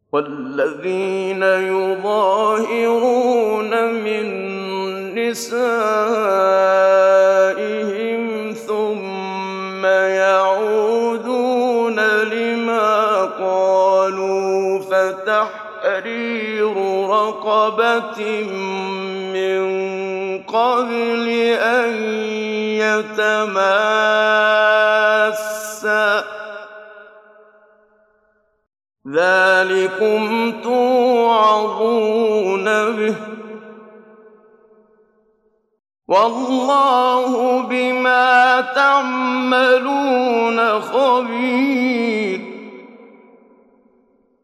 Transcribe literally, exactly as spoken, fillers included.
والذين يظاهرون من نسائهم ثم يعودون لما قالوا فتحرير رقبة من قبل أن يتماسا ذلكم توعظون به والله بما تعملون خبير